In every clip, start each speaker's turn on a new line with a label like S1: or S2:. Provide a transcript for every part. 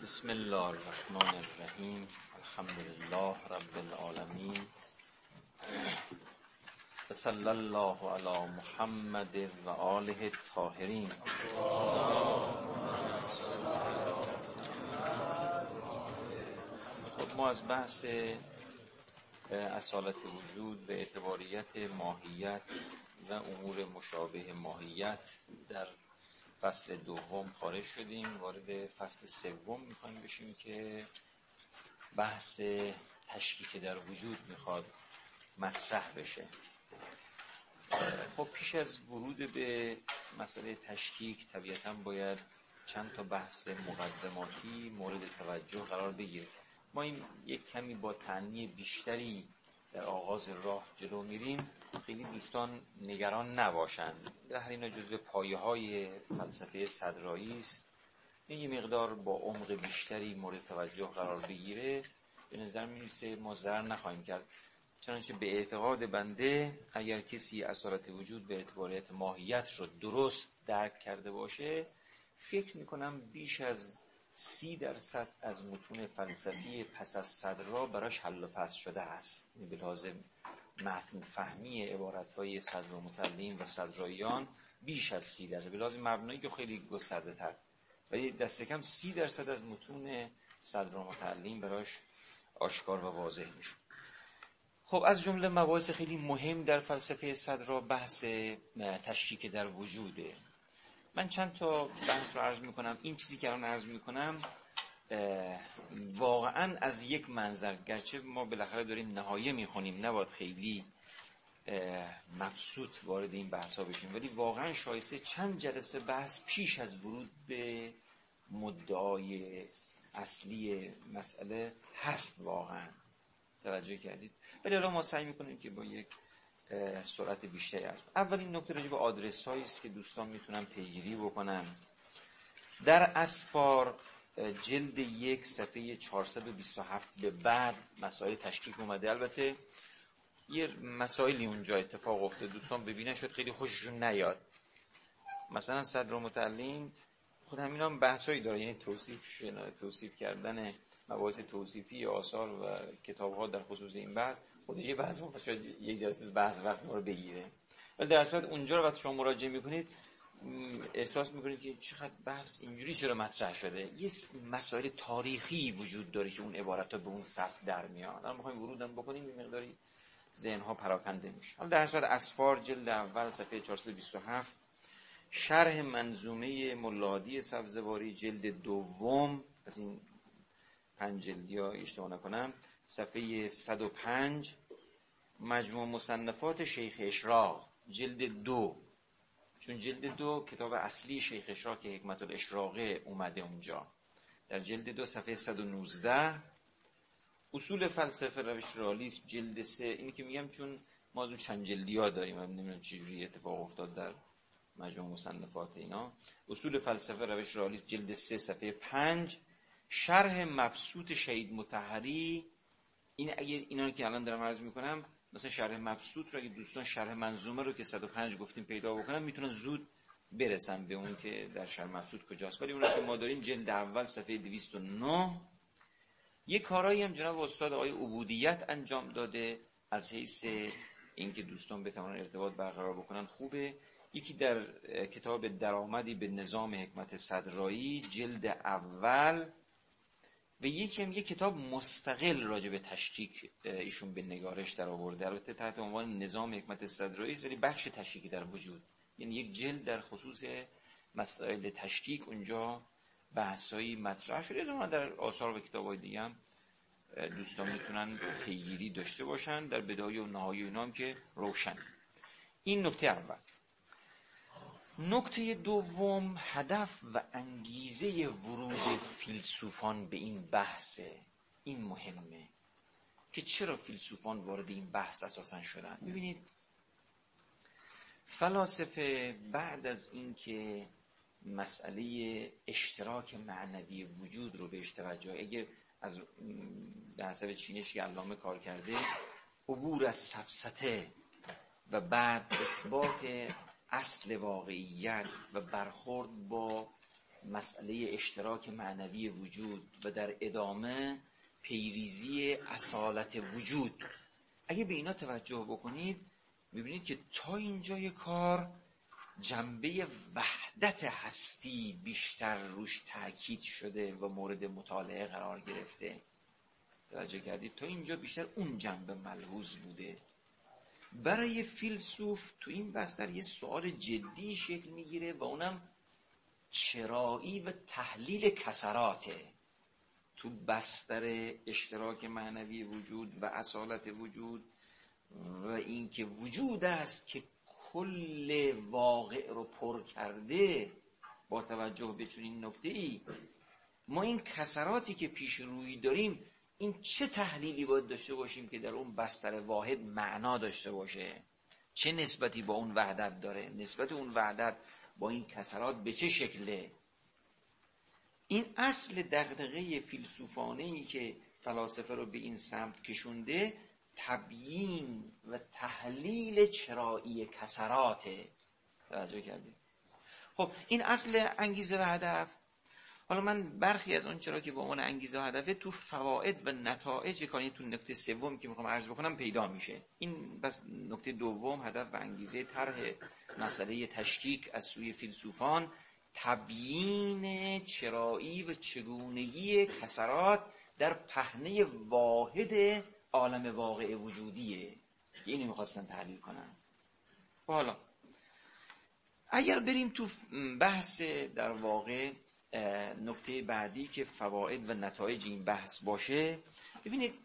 S1: بسم الله الرحمن الرحیم. الحمدلله رب العالمین و صلی الله علی محمد و آله الطاهرین. خب ما از بحث اصالت وجود و اعتباریت ماهیت و امور مشابه ماهیت در فصل دوم خارج شدیم. وارد فصل سوم میخوایم بشیم که بحث تشکیک در وجود میخواد مطرح بشه. خب پیش از ورود به مسئله تشکیک طبیعتاً باید چند تا بحث مقدماتی مورد توجه قرار بگیره. ما این یک کمی با تأنی بیشتری در آغاز راه جلو میریم، خیلی دوستان نگران نباشند. در اینا جزء پایه‌های فلسفه صدرایی است. این یه مقدار با عمق بیشتری مورد توجه قرار بگیره، به نظر میرسه ما ضرر نخواهیم کرد. چنانچه به اعتقاد بنده اگر کسی اصالت وجود به اعتباریت ماهیت رو درست درک کرده باشه، فکر میکنم بیش از 30% از متون فلسفی پس از صدرا براش حل و فصل شده است. به لحاظ متن فهمی عبارت‌های صدرالمتعلین و صدراییان بیش از 30%، به لحاظ مبنایی که خیلی گسترده تر، ولی دست کم 30% از متون صدرالمتعلین براش آشکار و واضح میشه. خب از جمله مباحث خیلی مهم در فلسفه صدرا بحث تشکیک در وجوده. من چند تا بحث رو عرض میکنم. این چیزی که الان عرض میکنم واقعا از یک منظر، گرچه ما بالاخره داریم نهایه میخونیم نباید خیلی مبسوط وارد این بحثا بشیم، ولی واقعا شایسته چند جلسه بحث پیش از ورود به مدعای اصلی مسئله هست. واقعا توجه کردید؟ ولی الان ما سعی میکنیم که با یک سرعت بیشتری عرض. اولین نکته راجع به آدرس هایی است که دوستان میتونن پیگیری بکنن. در اسفار جلد 1 صفحه 427 به بعد مسائل تشکیک اومده. البته یه مسائلی اونجا اتفاق افتاد، دوستان ببینن شاید خیلی خوششون نیاد. مثلا صدرالمتعلین خود همینا هم بحثایی داره، یعنی توصیف کردن مباحث توصیفی آثار و کتاب‌ها در خصوص این بحث خودش یه بحث مفصل، شاید یک جلسه بحث وقت ما رو بگیره. ولی در اصل اونجا رو وقتی شما مراجعه میکنید احساس میکنید که چقدر بحث اینجوری چرا مطرح شده. یه مسائل تاریخی وجود داره که اون عبارت‌ها به اون سطح در میاد. الان می‌خوایم ورودم بکنیم این مقداری ذهن‌ها پراکنده میشه. حالا در اصل اسفار جلد اول صفحه 427 شرح منظومه ملادی سبزواری جلد دوم از این 5 جلدی ها اشتباه نکنم صفحه 105 مجموع مصنفات شیخ اشراق جلد 2، چون جلد 2 کتاب اصلی شیخ اشراق که حکمت الاشراقه اومده اونجا. در جلد 2 صفحه 119 اصول فلسفه روش رئالیسم جلد 3. اینی که میگم چون ما از چند جلدی ها داریم، من نمیدونم چجوری اتفاق افتاد در مجموع مصنفات اینا. اصول فلسفه روش رئالیسم جلد 3 صفحه 5 شرح مبسوط شهید مطهری. این اگه اینا رو که الان دارم عرض میکنم، مثلا شرح مبسوط رو اگه دوستان شرح منظومه رو که 105 گفتیم پیدا بکنن میتونن زود برسن به اون که در شرح مبسوط کجاست. ولی اون رو که ما داریم جلد اول صفحه 209. یه کارایی هم جناب استاد آقای عبودیت انجام داده از حیث اینکه دوستان بتونن ارتباط برقرار بکنن خوبه. یکی در کتاب درآمدی به نظام حکمت صدرایی جلد اول و یکی هم یک کتاب مستقل راجع به تشکیک ایشون به نگارش در آورده، البته تحت عنوان نظام حکمت صدرایی است ولی بخش تشکیک در وجود، یعنی یک جلد در خصوص مسائل تشکیک اونجا بحثایی مطرح شده. ما در آثار و کتاب‌های دیگه هم دوستان میتونن پیگیری داشته باشن در بدایه و نهایه اینا هم که روشن. این نکته اول. نکته دوم هدف و انگیزه ورود فیلسوفان به این بحثه. این مهمه که چرا فیلسوفان وارد این بحث اساسا شدن. ببینید فلاسفه بعد از اینکه مسئله اشتراک معنوی وجود رو بهش توجه، اگه از به حسب چینشی علامه کار کرده، عبور از سفسطه و بعد اثبات اصل واقعیت و برخورد با مسئله اشتراک معنوی وجود و در ادامه پیریزی اصالت وجود. اگه به اینا توجه بکنید میبینید که تا اینجای کار جنبه وحدت هستی بیشتر روش تاکید شده و مورد مطالعه قرار گرفته. توجه کردید؟ تا اینجا بیشتر اون جنبه ملحوظ بوده. برای فیلسوف تو این بستر یه سوال جدی شکل میگیره و اونم چرایی و تحلیل کسراته. تو بستر اشتراک معنوی وجود و اصالت وجود و این که وجود است که کل واقع رو پر کرده، با توجه به چنین نکته‌ای ما این کسراتی که پیش روی داریم این چه تحلیلی باید داشته باشیم که در اون بستر واحد معنا داشته باشه؟ چه نسبتی با اون وحدت داره؟ نسبت اون وحدت با این کسرات به چه شکله؟ این اصل دغدغه فیلسوفانه‌ای که فلاسفه رو به این سمت کشونده، تبیین و تحلیل چرایی کسراته. توجه کردید؟ خب این اصل انگیزه و هدف. حالا من برخی از اون چرا که به عنوان انگیزه و هدفه تو فواید و نتایج کاری تو نکته سوم که میخوام عرض بکنم پیدا میشه. این بس نکته دوم، هدف و انگیزه طرح مسئله تشکیک از سوی فیلسوفان، تبیین چرایی و چگونگی کسرات در پهنه واحد عالم واقع وجودیه. اینو میخواستن تحلیل کنن. حالا اگر بریم تو بحث در واقع نکته بعدی که فواید و نتایج این بحث باشه، ببینید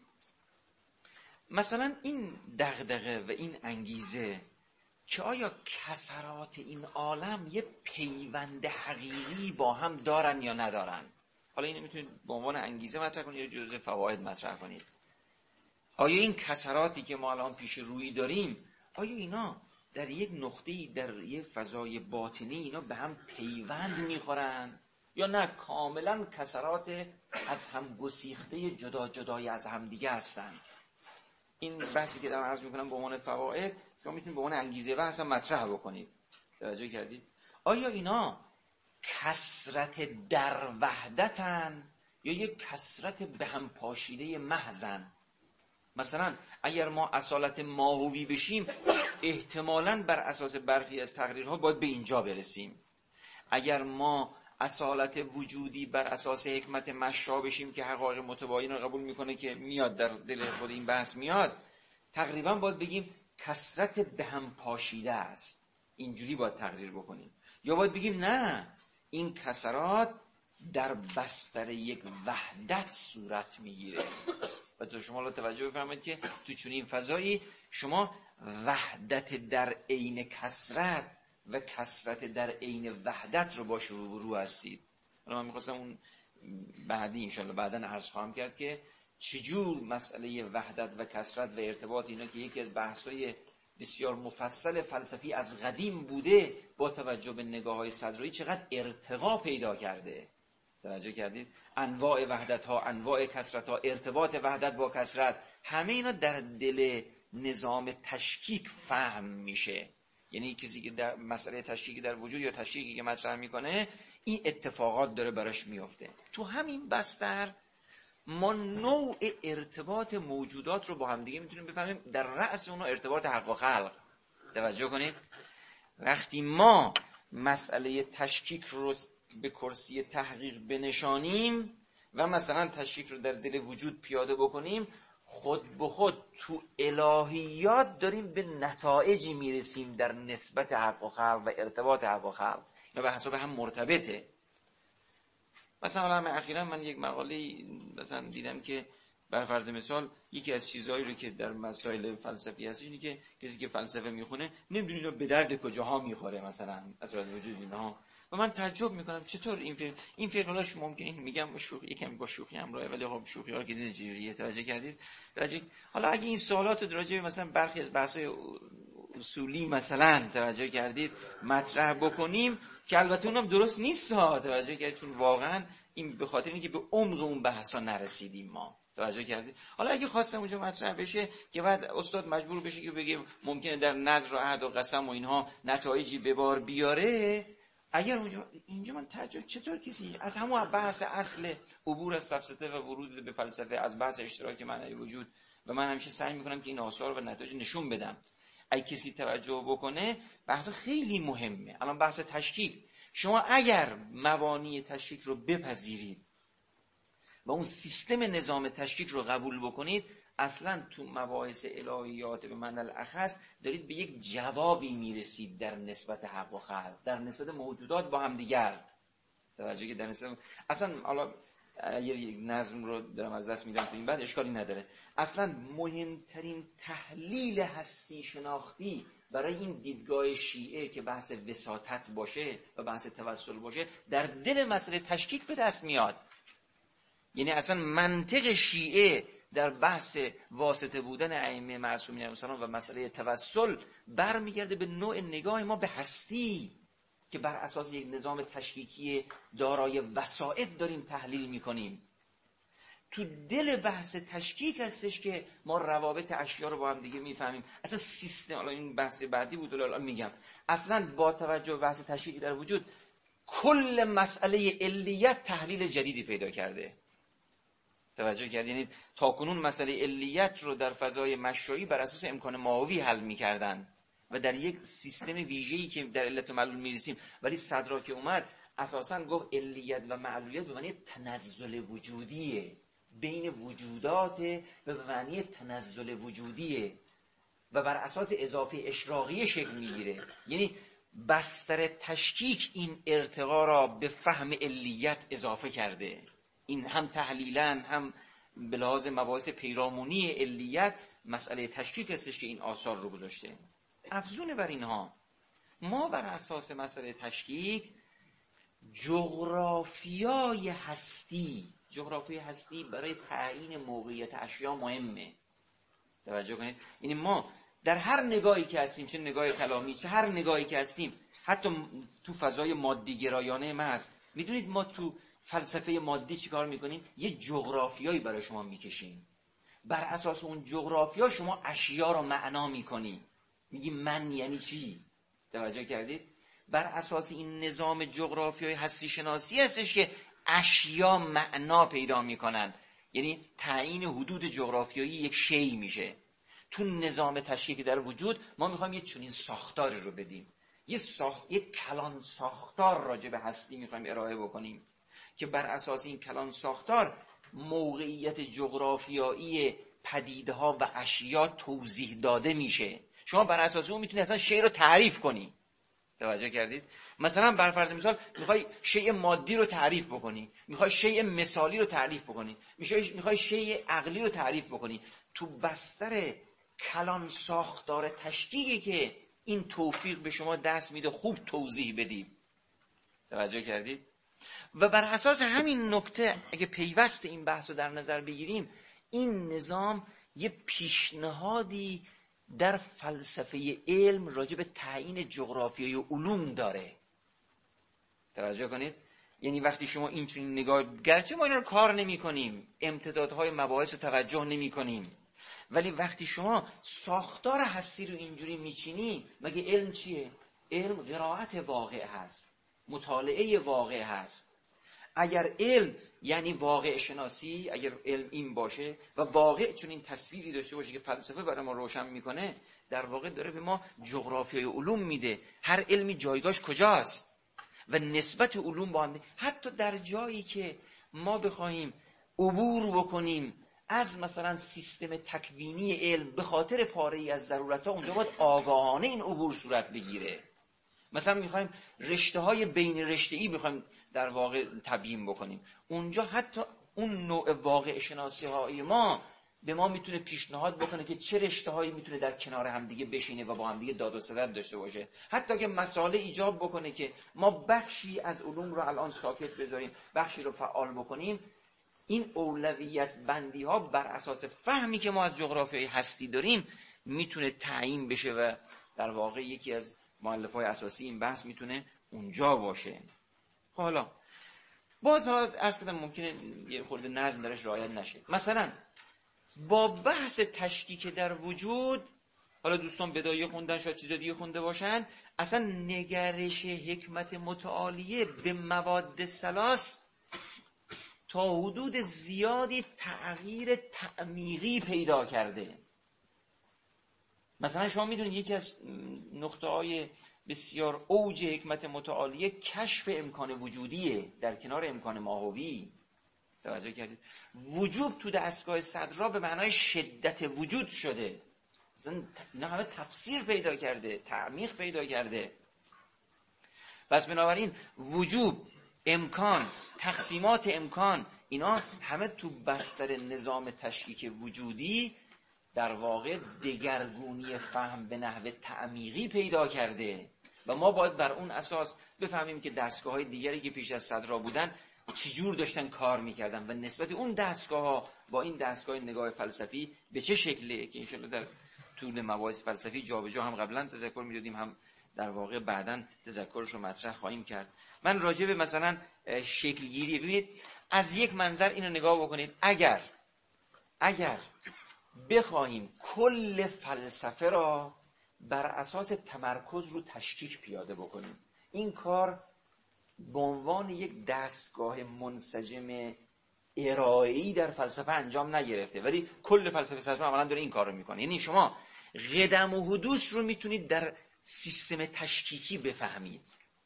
S1: مثلا این دغدغه و این انگیزه که آیا کسرات این عالم یه پیوند حقیقی با هم دارن یا ندارن. حالا اینو میتونید به عنوان انگیزه مطرح کنید یا جزء فواید مطرح کنید. آیا این کسراتی که ما الان پیش روی داریم، آیا اینا در یک نقطه‌ای، در یک فضای باطنی اینا به هم پیوند میخورن یا نه کاملا کسرات از هم گسیخته جدا جدای از هم دیگه هستن؟ این بحثی که دارم عرض میکنم به عنوان فواید شما میتونید به عنوان انگیزه و اصلا مطرح بکنید. توجه کردید؟ آیا اینا کسرت در وحدتن یا یک کسرت به هم پاشیده محضن؟ مثلا اگر ما اصالت ماهوی بشیم احتمالاً بر اساس برخی از تقریرها باید به اینجا برسیم. اگر ما اصالت وجودی بر اساس حکمت مشا بشیم که حقایق متباین رو قبول میکنه که میاد در دل خود این بحث میاد، تقریبا باید بگیم کسرت به هم پاشیده است. اینجوری باید تقریر بکنیم. یا باید بگیم نه، این کسرات در بستر یک وحدت صورت میگیره. و تو شما توجه بفرمایید که تو چنین فضایی شما وحدت در عین کسرت و کسرت در عین وحدت رو باش روبرو هستید. حالا من می‌خواستم اون بعدی انشالله بعداً عرض خواهم کرد که چجور مسئله وحدت و کسرت و ارتباط اینا که یکی از بحث‌های بسیار مفصل فلسفی از قدیم بوده، با توجه به نگاه‌های صدرایی چقدر ارتقا پیدا کرده. توجه کردید؟ انواع وحدت‌ها، انواع کسرت‌ها، ارتباط وحدت با کسرت، همه اینا در دل نظام تشکیک فهم میشه. یعنی کسی که در مسئله تشکیک در وجود یا تشکیکی که مطرح میکنه این اتفاقات داره براش میفته. تو همین بستر ما نوع ارتباط موجودات رو با هم دیگه میتونیم بفهمیم. در رأس اونها ارتباط حق و خلق. توجه کنید وقتی ما مسئله تشکیک رو به کرسی تحقیق بنشانیم و مثلا تشکیک رو در دل وجود پیاده بکنیم، خود به خود تو الهیات داریم به نتایجی میرسیم در نسبت حق و خلق و ارتباط حق و خلق. اینا به حساب هم مرتبطه. مثلا اخیراً من یک مقاله مثلا دیدم که بر فرض مثال یکی از چیزهایی رو که در مسائل فلسفی هست اینه که کسی که فلسفه میخونه نمیدونه به درد کجاها میخوره، مثلا اسرار وجود اینها. و من تعجب میکنم چطور این فکرهاش ممکنه. میگم شوخی، یکم با شوخی همراهه، ولی خب شوخی ها که دیدین چجوریه. توجه کردید؟ حالا اگه این سوالات رو راجع به مثلا برخی از بحث‌های اصولی مثلا توجه کردید مطرح بکنیم که البته اونم درست نیست ها، توجه کردید، چون واقعا این به خاطر اینکه به عمق اون بحثا نرسیدیم ما. توجه کردید؟ حالا اگه خواستم اونجا مطرح بشه که بعد استاد مجبور بشه که بگه ممکنه در نظر و عهد و قسم و اینها نتایجی به بار بیاره، اگر اینجا من تعجب چطور کسی از همون بحث اصل عبور از سفسطه و ورود به فلسفه، از بحث اشتراک معنای وجود، و من همیشه سعی میکنم که این آثار و نتایج نشون بدم، اگه کسی توجه بکنه بحث خیلی مهمه. الان بحث تشکیک، شما اگر مبانی تشکیک رو بپذیرید و اون سیستم نظام تشکیک رو قبول بکنید، اصلا تو مباحث الهیات به معنی الاخص دارید به یک جوابی میرسید در نسبت حق و خلق، در نسبت موجودات با هم دیگر. توجه که در نسبت اصلا حالا یک نظم رو دارم از دست میدم تو این بحث، اشکالی نداره. اصلا مهمترین تحلیل هستی شناختی برای این دیدگاه شیعه که بحث وساطت باشه و بحث توسل باشه، در دل مسئله تشکیک به دست میاد. یعنی اصلا منطق شیعه در بحث واسطه بودن ائمه معصومین علیهم السلام و مسئله توسل برمیگرده به نوع نگاه ما به هستی که بر اساس یک نظام تشکیکی دارای وسائط داریم تحلیل میکنیم. تو دل بحث تشکیک هستش که ما روابط اشیا رو با هم دیگه میفهمیم. اصلا سیستم، حالا این بحث بعدی بود الان میگم، اصلا با توجه به بحث تشکیک در وجود کل مسئله علیت تحلیل جدیدی پیدا کرده. توجه کردید؟ یعنی تاکنون مسئله علیت رو در فضای مشروعی بر اساس امکان ماهوی حل می‌کردن و در یک سیستم ویژه‌ای که در علت و معلول می‌رسیم، ولی صدرا که اومد اساساً گفت علیت و معلولیت به معنی تنزل وجودیه، بین وجودات و به معنی تنزل وجودیه و بر اساس اضافه اشراقی شکل می‌گیره. یعنی بستر تشکیک این ارتقا را به فهم علیت اضافه کرده. این هم تحلیلاً هم به لحاظ مباحث پیرامونی علیت مسئله تشکیک هستش که این آثار رو گذاشته. افزون بر اینها، ما بر اساس مسئله تشکیک جغرافیای هستی برای تعیین موقعیت اشیا مهمه. توجه کنید، یعنی ما در هر نگاهی که هستیم، چه نگاه کلامی چه هر نگاهی که هستیم، حتی تو فضای مادی گرایانه محض، میدونید ما تو فلسفه مادی چیکار میکنیم؟ یه جغرافیایی برای شما میکشیم، بر اساس اون جغرافیا شما اشیا رو معنا میکنی، میگی من یعنی چی. توجه کردید؟ بر اساس این نظام جغرافیای هستی شناسی هستش که اشیا معنا پیدا میکنن، یعنی تعیین حدود جغرافیایی یک شی میشه. تو نظام تشکیکی در وجود ما میخوایم یه چنین ساختاری رو بدیم، یک کلان ساختار راجع به هستی میخوایم ارائه بکنیم که بر اساس این کلان ساختار موقعیت جغرافیایی پدیده‌ها و اشیا توضیح داده میشه. شما بر اساس اون میتونی اصلا شی رو تعریف کنی. توجه کردید؟ مثلا بر فرض مثال میخوای شی مادی رو تعریف بکنی، میخوای شی مثالی رو تعریف بکنی، میخوای شی عقلی رو تعریف بکنی، تو بستر کلان ساختار تشکیکی که این توفیق به شما دست میده خوب توضیح بدید. توجه کردید؟ و بر اساس همین نکته اگه پیوست این بحث رو در نظر بگیریم، این نظام یه پیشنهادی در فلسفه علم راجع به تعیین جغرافیای علوم داره. توجه کنید؟ یعنی وقتی شما اینجوری نگاه، گرچه ما اینا رو کار نمی کنیم، امتدادهای مباحث رو توجه نمی کنیم، ولی وقتی شما ساختار هستی رو اینجوری میچینی، مگه علم چیه؟ علم قرائت واقع هست، مطالعه واقع هست. اگر علم یعنی واقع شناسی، اگر علم این باشه و واقع چون این تصویری داشته باشه که فلسفه برای ما روشن میکنه، در واقع داره به ما جغرافیای علوم میده، هر علمی جایگاهش کجاست و نسبت علوم با هم. حتی در جایی که ما بخوایم عبور بکنیم از مثلا سیستم تکوینی علم به خاطر پاره‌ای از ضرورت‌ها، اونجا باید آگاهانه این عبور صورت بگیره. مثلا میخوایم رشته‌های بین رشته‌ای میخوایم در واقع تبیین بکنیم، اونجا حتی اون نوع واقع شناسی‌های ما به ما میتونه پیشنهاد بکنه که چه رشته‌هایی میتونه در کنار هم دیگه بشینه و با هم دیگه داد و ستد داشته باشه. حتی که مسئله ایجاب بکنه که ما بخشی از علوم رو الان ساکت بذاریم، بخشی رو فعال بکنیم، این اولویت بندی ها بر اساس فهمی که ما از جغرافیای هستی داریم میتونه تعیین بشه و در واقع یکی از مؤلفه‌های اساسی این بحث میتونه اونجا باشه. حالا باز عرض کردم ممکنه یه خورده نظم درش رعایت نشه. مثلا با بحث تشکیک در وجود، حالا دوستان بدایه خوندن، شاید چیز دیگه خونده باشن، اصلا نگرش حکمت متعالیه به مواد ثلاث تا حدود زیادی تغییر تعمیقی پیدا کرده. مثلا شما میدونید یکی از نقطه‌های بسیار اوج حکمت متعالیه کشف امکان وجودیه در کنار امکان ماهوی. توجه کردید؟ وجود تو دستگاه صدرا به معنای شدت وجود شده. مثلا اینا همه تفسیر پیدا کرده، تعمیق پیدا کرده. پس بنابراین وجود، امکان، تقسیمات امکان، اینا همه تو بستر نظام تشکیک وجودی در واقع دگرگونی فهم به نحو تعمیقی پیدا کرده و ما باید بر اون اساس بفهمیم که دستگاه‌های دیگری که پیش از صدرا بودن چجور داشتن کار میکردن و نسبت اون دستگاه‌ها با این دستگاه نگاه فلسفی به چه شکله، که انشالله در طول مباحث فلسفی جابجا هم قبلا تذکر میدادیم، هم در واقع بعداً تذکرش رو مطرح خواهیم کرد. من راجع به مثلا شکلگیری، ببینید از یک منظر اینو نگاه بکنید، اگر بخواهیم کل فلسفه را بر اساس تمرکز رو تشکیک پیاده بکنیم، این کار به عنوان یک دستگاه منسجم ارائه‌ای در فلسفه انجام نگرفته، ولی کل فلسفه صدرا عملاً داره این کار رو میکنه. یعنی شما قدم و حدوث رو میتونید در سیستم تشکیکی بفهمید،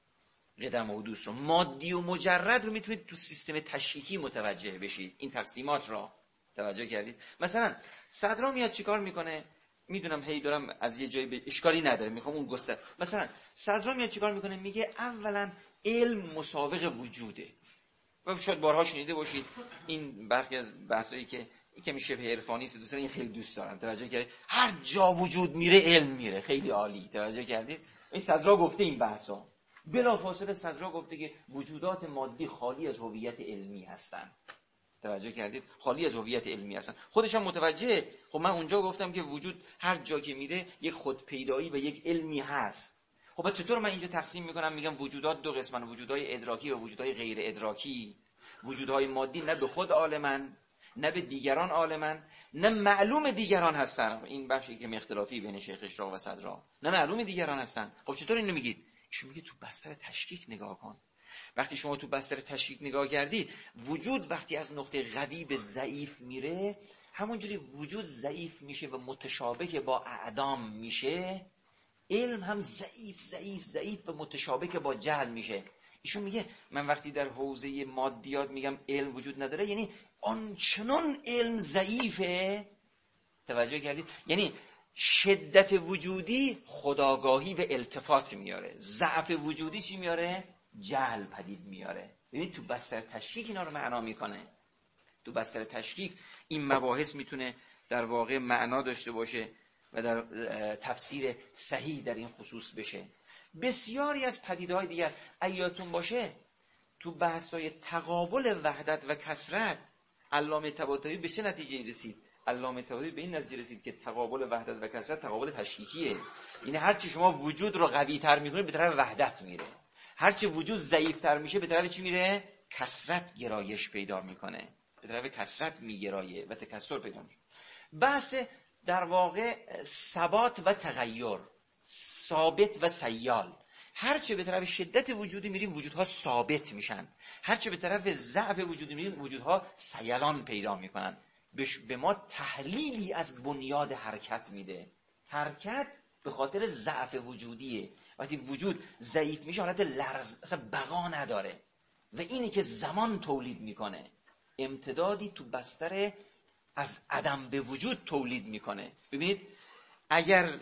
S1: قدم و حدوث رو، مادی و مجرد رو میتونید تو سیستم تشکیکی متوجه بشید. این تقسیمات را توجه کردید؟ مثلا صدرا میاد چیکار میکنه؟ میدونم هی دارم از یه جایی به اشکالی نداره، میخوام اون گستر. مثلا صدرا میاد چیکار میکنه؟ میگه اولا علم مسابق وجوده. و شاید بارها شنیده باشید این برخی از بحثایی که یکمی شبه عرفانی است، دوستان این خیلی دوست دارن. توجه کردید؟ هر جا وجود میره علم میره. خیلی عالی. توجه کردید؟ این صدرا گفته این بحثا. بلافاصله صدرا گفته که وجودات مادی خالی از هویت علمی هستن. توجه کردید؟ خالی از هویت علمی هستن. خودش هم متوجه. خب من اونجا گفتم که وجود هر جا که میره یک خودپیدایی و یک علمی هست. خب چطور من اینجا تقسیم میکنم؟ میگم وجودات دو قسمن، وجودهای ادراکی و وجودهای غیر ادراکی. وجودهای مادی نه به خود عالمن، نه به دیگران عالمن، نه معلوم دیگران هستن. این بخشی که اختلافی بین شیخ اشراق و صدرا، نه معلوم دیگران هستن. خب چطور اینو میگید؟ ایشون میگه تو بستر تشکیک نگاه کن. وقتی شما تو بستر تشکیک نگاه کردی، وجود وقتی از نقطه قوی به ضعیف میره، همونجوری وجود ضعیف میشه و متشابه با اعدام میشه، علم هم ضعیف و متشابه با جهل میشه. ایشون میگه من وقتی در حوزه مادیات میگم علم وجود نداره، یعنی آنچنان علم ضعیفه. توجه کردید؟ یعنی شدت وجودی خودآگاهی و التفات میاره، ضعف وجودی چی میاره؟ جهل پدید میاره. ببینید تو بستر تشکیک اینا رو معنا میکنه. تو بستر تشکیک این مباحث میتونه در واقع معنا داشته باشه و در تفسیر صحیح در این خصوص بشه. بسیاری از پدیده‌های دیگر ایاتون باشه تو بحث‌های تقابل وحدت و کثرت، علامه طباطبایی به چه نتیجه رسید؟ علامه طباطبایی به این نتیجه رسید که تقابل وحدت و کثرت تقابل تشکیکیه. یعنی هرچی شما وجود رو قوی‌تر می‌کنید به طرف وحدت میره، هرچی وجود ضعیف‌تر میشه به طرف چی میره؟ کثرت گرایش پیدا میکنه، به طرف کثرت میگرایه و تکثر پیدا میشه. بحث در واقع ثبات و تغییر، ثابت و سیال. هرچه به طرف شدت وجودی میریم وجودها ثابت میشن، هرچه به طرف ضعف وجودی میریم وجودها سیلان پیدا میکنن. به ما تحلیلی از بنیاد حرکت میده. حرکت به خاطر ضعف وجودیه. وقتی وجود ضعیف میشه حالت لرز، اصلا بقا نداره و اینی که زمان تولید میکنه، امتدادی تو بستر از عدم به وجود تولید میکنه. ببینید اگر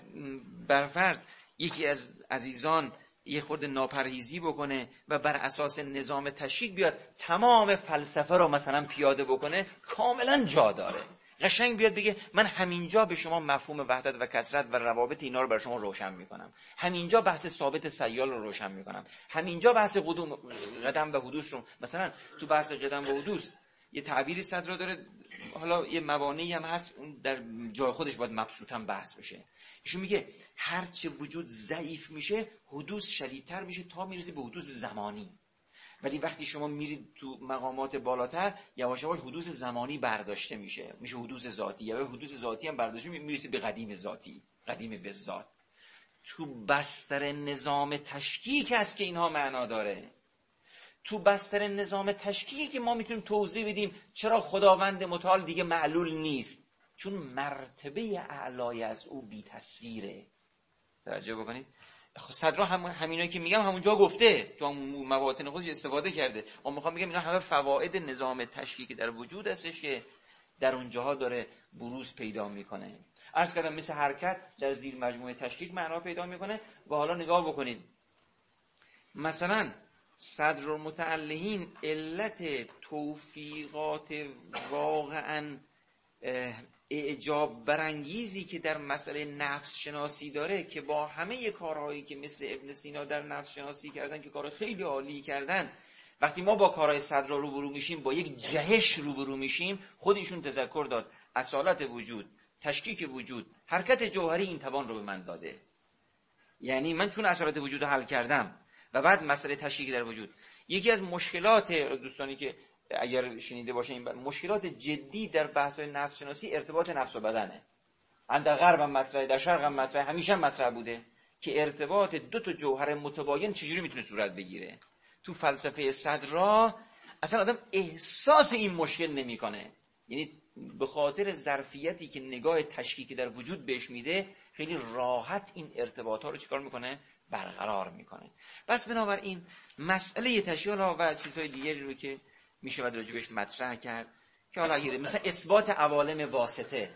S1: برفرض یکی از عزیزان یه خورده ناپرهیزی بکنه و بر اساس نظام تشکیک بیاد تمام فلسفه رو مثلا پیاده بکنه، کاملا جا داره. قشنگ بیاد بگه من همینجا به شما مفهوم وحدت و کثرت و روابط اینا رو برای شما روشن میکنم، همینجا بحث ثابت سیال رو روشن میکنم، همینجا بحث قدم و حدوث رو. مثلا تو بحث قدم و حدوث یه تعبیری صدرا داره، حالا یه موانعی هم هست، اون در جای خودش باید مبسوطاً بحث بشه. ایشون میگه هرچه وجود ضعیف میشه حدوث شدیدتر میشه تا میرسی به حدوث زمانی. ولی وقتی شما میرید تو مقامات بالاتر یواش یواش حدوث زمانی برداشته میشه حدوث ذاتی، یا حدوث ذاتی هم برداشته میرسی به قدیم ذاتی، قدیم به ذات. تو بستر نظام تشکیک هست که اینها معنا داره. تو بستر نظام تشکیکی که ما میتونیم توضیح بدیم چرا خداوند متعال دیگه معلول نیست، چون مرتبه اعلای از او بی تصویره. توجه بکنید. صدرا همینایی که میگم همونجا گفته، تو مواطن خودش استفاده کرده. ما میخوام بگم اینا همه فواید نظام تشکیکی در وجود هستش که در اونجاها داره بروز پیدا میکنه. عرض کردم مثل حرکت در زیر مجموعه تشکیک معنا پیدا میکنه. و حالا نگاه بکنید مثلا صدرالمتعلهین علت توفیقات واقعا اعجاب برانگیزی که در مسئله نفس شناسی داره، که با همه کارهایی که مثل ابن سینا در نفس شناسی کردن که کار خیلی عالی کردن، وقتی ما با کارهای صدرا روبرو میشیم با یک جهش روبرو میشیم، خودشون تذکر داد اصالت وجود، تشکیک وجود، حرکت جوهری این توان رو به من داده. یعنی من چون اصالت وجود رو حل کردم و بعد مسئله تشکیک در وجود، یکی از مشکلات دوستانی که اگر شنیده باشه این مشکلات جدی در بحث‌های نفس شناسی ارتباط نفس و بدنه. در غرب هم مطرحه، در شرق هم مطرحه، همیشه هم مطرح بوده که ارتباط دو تا جوهر متباین چجوری میتونه صورت بگیره. تو فلسفه صدرا اصلا آدم احساس این مشکل نمیکنه، یعنی به خاطر ظرفیتی که نگاه تشکیکی در وجود بهش میده خیلی راحت این ارتباطات رو چیکار میکنه؟ برقرار میکنه. پس بنابراین مسئله تشکیل و چیزهای دیگری رو که میشه بعد راجبش مطرح کرد که حالا اگه مثلا اثبات عوالم واسطه،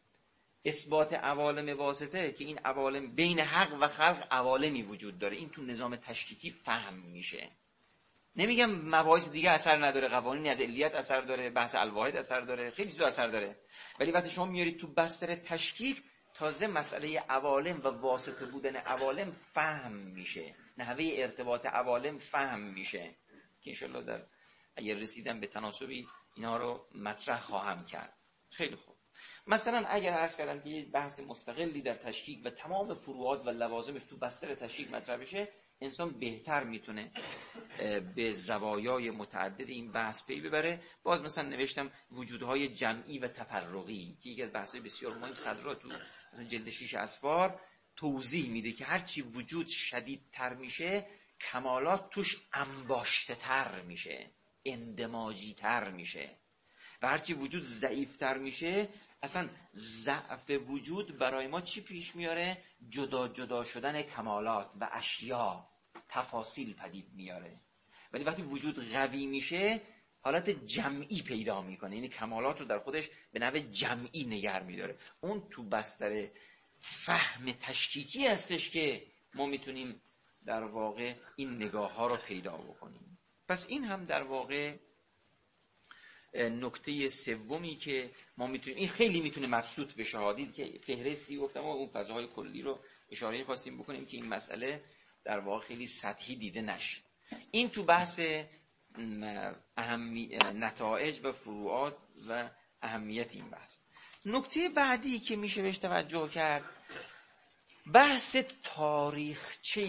S1: اثبات عوالم واسطه که این عوالم بین حق و خلق عوالمی وجود داره، این تو نظام تشکیکی فهم میشه. نمیگم مباحث دیگه اثر نداره، قوانین از علیت اثر داره، بحث الواحد اثر داره، خیلی چیزا اثر داره، ولی وقتی شما میارید تو بستر تشکیک تازه مسئله عوالم و واسطه بودن عوالم فهم میشه، نحوه ارتباط عوالم فهم میشه که انشالله در اگر رسیدم به تناسبی اینا رو مطرح خواهم کرد. خیلی خوب. مثلا اگر عرض کردم که یه بحث مستقلی در تشکیک و تمام فروعات و لوازمش تو بستر تشکیک مطرح بشه، انسان بهتر میتونه به زوایای متعدد این بحث پی ببره. باز مثلا نوشتم وجودهای جمعی و تفرقی که یکی از بحث‌های بسیار مهم صدرا تو مثلا جلد 6 اسفار توضیح میده که هرچی وجود شدیدتر میشه کمالات توش انباشته تر میشه، اندماجی تر میشه، و هرچی وجود ضعیفتر میشه اصلا ضعف وجود برای ما چی پیش میاره؟ جدا جدا شدن کمالات و اشیا، تفاصیل پدید میاره. ولی وقتی وجود قوی میشه حالت جمعی پیدا میکنه، یعنی کمالات رو در خودش به نوع جمعی نگر میداره. اون تو بستر فهم تشکیکی هستش که ما میتونیم در واقع این نگاه ها رو پیدا بکنیم. پس این هم در واقع نکته سومی که ما میتونیم، این خیلی میتونه مبسوط به شهادید که فهرستی گفتم و اون فضاهای کلی رو اشاره خواستیم بکنیم که این مسئله در واقع خیلی سطحی دیده نشه. این تو بحث نتایج و فروعات و اهمیت این بحث. نکته بعدی که میشه بهش توجه کرد بحث تاریخچه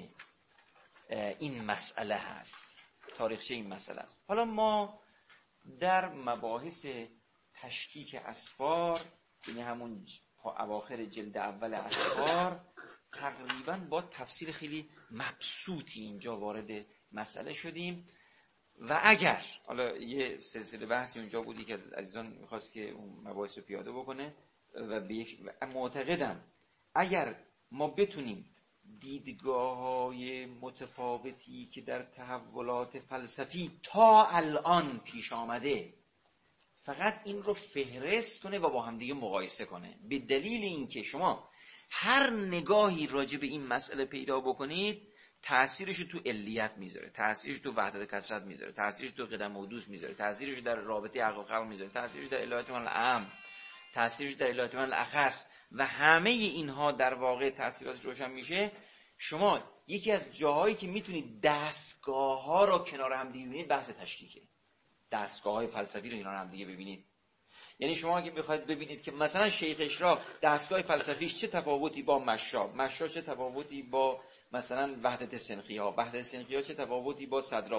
S1: این مسئله هست. تاریخچه این مسئله است. حالا ما در مباحث تشکیک اسفار، یعنی همون اواخر جلد اول اسفار، تقریبا با تفسیر خیلی مبسوطی اینجا وارد مسئله شدیم. و اگر حالا یه سلسله بحثی اونجا بودی که عزیزان میخواست که اون مباحث رو پیاده بکنه و معتقدم اگر ما بتونیم دیدگاه‌های متفاوتی که در تحولات فلسفی تا الان پیش آمده فقط این رو فهرست کنه و با هم دیگه مقایسه کنه، به دلیل اینکه شما هر نگاهی راجع به این مسئله پیدا بکنید تأثیرش تو علیت میذاره، تأثیرش تو وحدت کثرت میذاره، تأثیرش تو قدم و حدوث میذاره، تأثیرش در رابطه عقل و خلق میذاره، تأثیرش در الهیات من العام، تأثیرش در الهیات من الاخص و همه اینها در واقع تأثیرات روشن میشه. شما یکی از جاهایی که میتونید دستگاه ها رو کنار هم دیگه ببینید بحث تشکیکه. دستگاه های فلسفی رو کنار هم دیگه ببینید. یعنی شما اگه بخواید ببینید که مثلا شیخ اشراق دستگاه فلسفیش چه تفاوتی با مشاب چه تفاوتی با مثلا وحدت سنخی‌ها، وحدت سنخی‌ها چه تفاوتی با صدرا،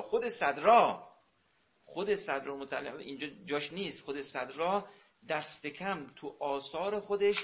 S1: خود صدرا مطلع اینجا جاش نیست. خود صدرا دست کم تو آثار خودش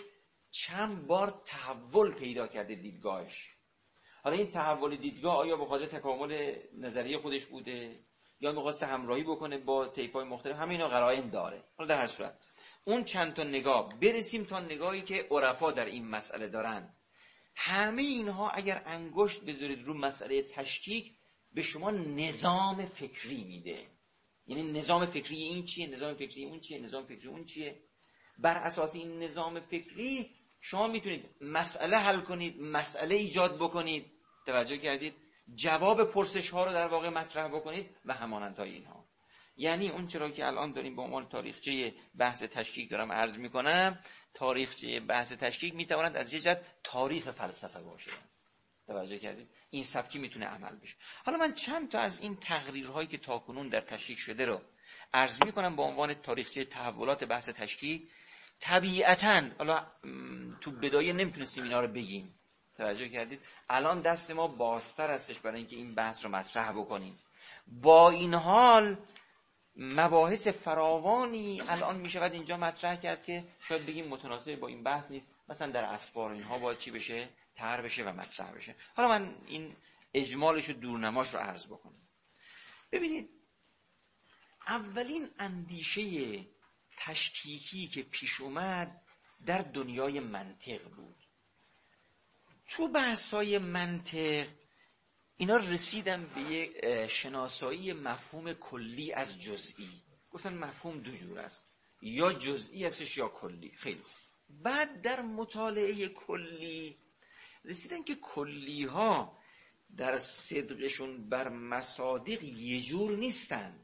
S1: چند بار تحول پیدا کرده دیدگاهش. حالا این تحول دیدگاه آیا به خاطر تکامل نظریه خودش بوده یا می‌خواسته همراهی بکنه با طیف‌های مختلف، همه اینا قرائن داره. حالا در هر صورت اون چند تا نگاه برسیم تا نگاهی که عرفا در این مسئله دارن، همه اینها اگر انگشت بذارید رو مسئله تشکیک به شما نظام فکری میده. یعنی نظام فکری این چیه، نظام فکری اون چیه، نظام فکری اون چیه. بر اساس این نظام فکری شما میتونید مسئله حل کنید، مسئله ایجاد بکنید، توجه کردید، جواب پرسش ها رو در واقع مطرح بکنید و همانندهای اینها. یعنی اون چرا که الان داریم به عنوان تاریخچه بحث تشکیک دارم عرض میکنم، تاریخچه بحث تشکیک میتواند از یه جهت تاریخ فلسفه باشه. توجه کردید؟ این سبکی میتونه عمل بشه. حالا من چند تا از این تقریرهایی که تاکنون در تشکیک شده رو عرض میکنم به عنوان تاریخچه تحولات بحث تشکیک. طبیعتاً حالا تو بدایه نمیتونستیم اینا رو بگیم، توجه کردید، الان دست ما بازتر هستش برای اینکه این بحث رو مطرح بکنیم. با این حال مباحث فراوانی الان میشود اینجا مطرح کرد که شاید بگیم متناسب با این بحث نیست، مثلا در اسفار اینها باید چی بشه، طرح بشه و مطرح بشه. حالا من این اجمالش و دورنماش رو عرض بکنم. ببینید، اولین اندیشه تشکیکی که پیش اومد در دنیای منطق بود. تو بحث‌های منطق اینا رسیدن به یک شناسایی مفهوم کلی از جزئی. گفتن مفهوم دو جور است، یا جزئی هستش یا کلی. خیلی بعد در مطالعه کلی رسیدن که کلی ها در صدقشون بر مصادیق یه جور نیستن،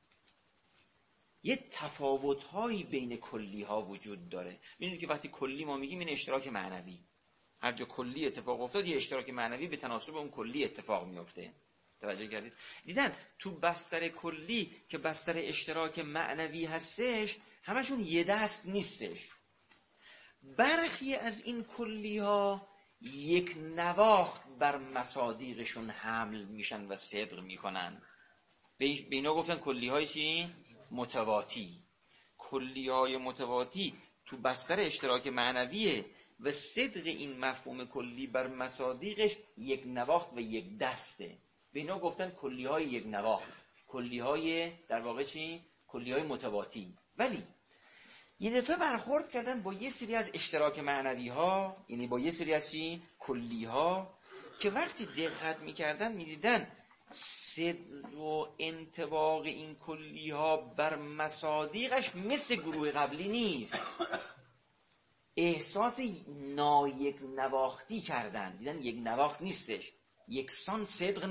S1: یه تفاوت‌هایی بین کلی ها وجود داره. می‌دونید که وقتی کلی ما میگیم این اشتراک معنوی، هر جا کلی اتفاق افتاد یه اشتراک معنوی به تناسب اون کلی اتفاق میفته. توجه کردید؟ دیدن تو بستر کلی که بستر اشتراک معنوی هستش همشون یه دست نیستش. برخی از این کلی ها یک نواخت بر مصادیقشون حمل میشن و صدق میکنن. به اینا گفتن کلی های چی؟ متواتی. کلی های متواتی تو بستر اشتراک معنویه و صدق این مفهوم کلی بر مصادیقش یک نواخت و یک دسته. به اینا گفتن کلی های یک نواخت، کلی های در واقع چی؟ کلی های متواتی. ولی یه دفعه برخورد کردن با یه سری از اشتراک معنوی ها، یعنی با یه سری از چی؟ کلی ها، که وقتی دقت میکردن میدیدن صدق و انطباق این کلی ها بر مصادیقش مثل گروه قبلی نیست. احساس نایک نواختی کردن، دیدن یک نواخت نیستش، یکسان صدق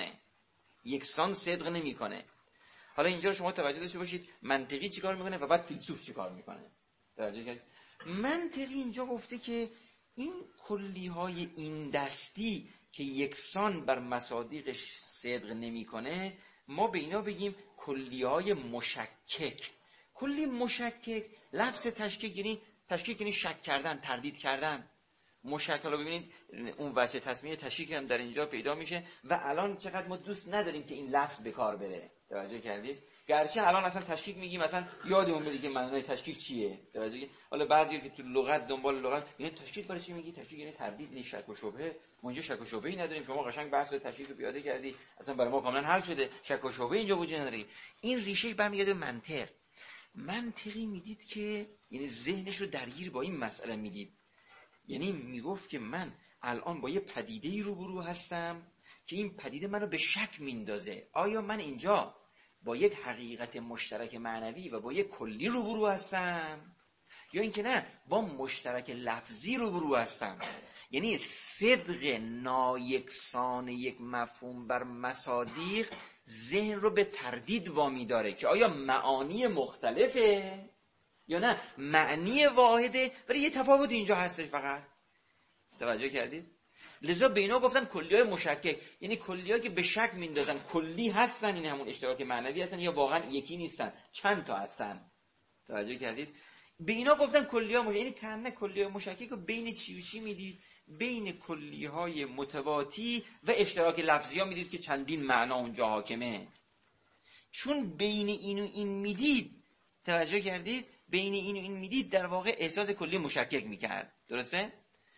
S1: نمیکنه. حالا اینجا شما توجه داشته باشید منطقی چیکار میکنه و بعد فیلسوف چیکار میکنه. توجه کردید؟ منطقی اینجا گفته که این کلی های این دستی که یکسان بر مصادیقش صدق نمیکنه، ما به اینا بگیم کلی های مشکک. کلی مشکک، لفظ تشکیک یعنی شک کردن، تردید کردن. مشکل رو ببینید اون وجه تصمیه تشکیک هم در اینجا پیدا میشه و الان چقدر ما دوست نداریم که این لفظ به کار بره. توجه کردید؟ گرچه الان اصلا تشکیک میگیم اصلا یادمون بره که معنای تشکیک چیه. توجه؟ حالا بعضیا که تو لغت دنبال لغت میگن تشکیک برای چی میگی؟ تشکیک یعنی تردید، یعنی شک و شبهه. ما اینجا شک و شبهه‌ای نداریم. شما قشنگ بحث تشکیک رو پیاده کردی، اصلا برای ما کاملا حل شده. شک و شبهه اینجا وجود نداره. این ریشه برمیگرده به منطق. منطقی میدید که یعنی ذهنش رو درگیر با این مسئله میدید. یعنی میگفت که من الان با یه پدیده‌ای روبرو هستم که این پدیده منو به شک میندازه. آیا من اینجا با یک حقیقت مشترک معنوی و با یک کلی روبرو هستم یا اینکه نه با مشترک لفظی روبرو هستم؟ یعنی صدق نایکسان یک مفهوم بر مصادیق ذهن رو به تردید وامی داره که آیا معانی مختلفه یا نه معنی واحده، ولی یه تفاوت اینجا هستش فقط. توجه کردید؟ لذا به اینا گفتن کلی‌های مشکک، یعنی کلی‌هایی که به شک میندازن کلی هستن، این همون اشتراک معنوی هستن یا واقعا یکی نیستن، چند تا هستن. توجه کردید؟ به اینا گفتن کلی‌های مشکک، یعنی کنه کلی‌های مشکک رو بین چی و چی میدید؟ بین کلی‌های متواتی و اشتراک لفظی ها میدید که چندین معنا اونجا حاکمه. چون بین این و این میدید توجه کردید؟ بین این و این میدید در واقع احساس کلی مشکک میکرد. درسته؟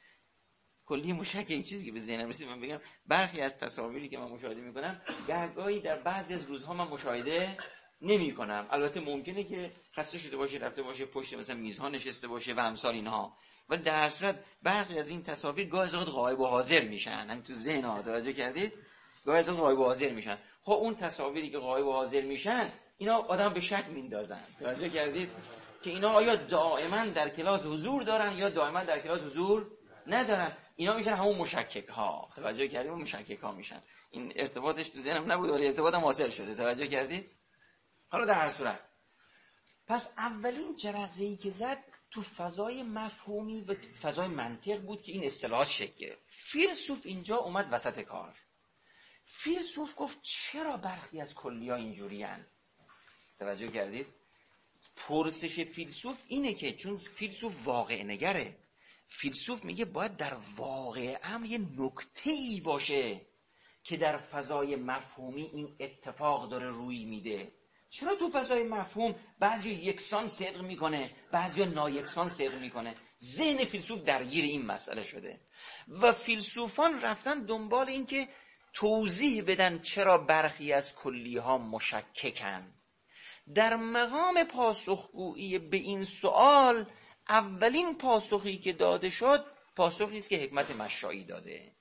S1: کلی مشکک این چیزی که به ذهنم رسید من بگم برخی از تصاویری که من مشاهده میکنم گاهی در بعضی از روزها من مشاهده نمیکنم. البته ممکنه که خسته شده باشه، رفته باشه پشت مثلا میزها نشسته باشه و امثال اینها، ولی در هر صورت برخی از این تصاویر گاهی از اوقات غایب و حاضر میشن. همین تو ذهن ها توجه کردید؟ گاهی از اوقات غایب و حاضر میشن. خب اون تصاویری که غایب و حاضر میشن اینا آدم به شک میندازن. توجه کردید که اینا آیا دائما در کلاس حضور دارن یا دائما در کلاس حضور ندارن؟ اینا میشن همون مشکک ها. توجه کردید؟ اون مشکک ها میشن. این ارتباطش تو ذهنم نبود ولی ارتباطم حاصل شده. توجه کردید؟ حالا در هر صورت پس اولین جرقه‌ای که زد تو فضای مفهومی و فضای منطق بود که این اصطلاحات شکل گرفت. فیلسوف اینجا اومد وسط کار. فیلسوف گفت چرا برخی از کلی‌ها اینجورین؟ توجه کردید؟ پرسش فیلسوف اینه که چون فیلسوف واقع نگره، فیلسوف میگه باید در واقع امر یه نکته‌ای باشه که در فضای مفهومی این اتفاق داره روی میده. چرا تو فضای مفهوم بعضی یکسان صدق میکنه، بعضی نایکسان صدق میکنه؟ ذهن فیلسوف درگیر این مسئله شده و فیلسوفان رفتن دنبال این که توضیح بدن چرا برخی از کلیها مشککن. در مقام پاسخگویی به این سوال اولین پاسخی که داده شد پاسخی است که حکمت مشایی داده.